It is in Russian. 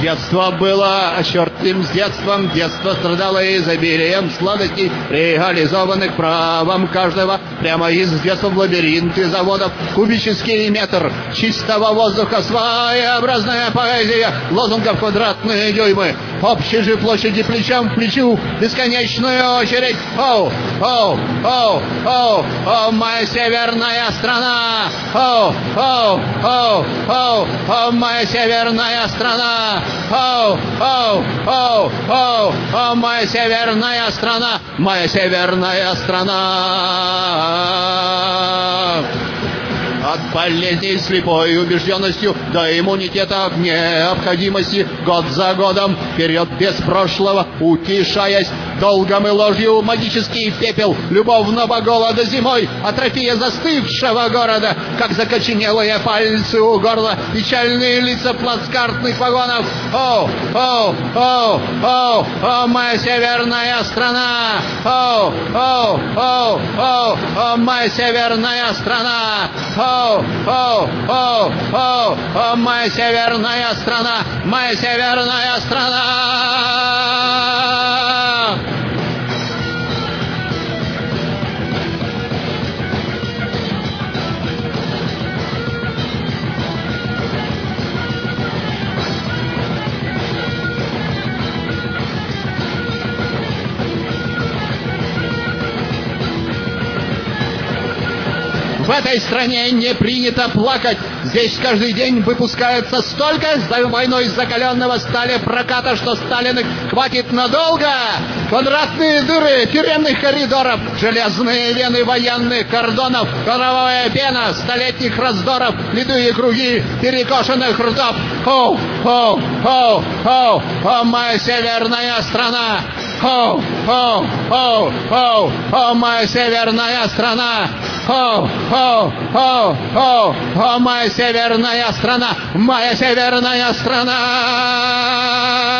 Детство было чертым с детством, детство страдало изобилием сладостей, реализованных правом каждого. Прямо из детства в лабиринты заводов, кубический метр чистого воздуха, своеобразная поэзия лозунгов, квадратные дюймы, общей же площади плечом к плечу, бесконечную очередь. Оу, оу, оу, оу, оу, моя северная страна! Оу, оу, оу, оу, оу, моя северная страна! Оу, оу, оу, оу, оу, моя северная страна! Моя северная страна! От болезней слепой убежденностью до иммунитета в необходимости, год за годом, вперед без прошлого, утешаясь долгом и ложью, магический пепел любовного голода зимой, атрофия застывшего города, как закоченелые пальцы у горла, печальные лица плацкартных вагонов. О, о, о, о, о, моя северная страна! О, о, о, о, о, моя северная страна! О, о, о, о, о, моя северная страна! Моя северная страна! В этой стране не принято плакать. Здесь каждый день выпускается столько за войной закаленного стали проката, что Сталиных хватит надолго. Квадратные дыры тюремных коридоров, железные вены военных кордонов, кровавая пена столетних раздоров, ледяные круги перекошенных ртов. О, о, о, о, о, моя северная страна! О, о, о, о, о, моя северная страна! О, о, о, о, о, моя северная страна! Моя северная страна!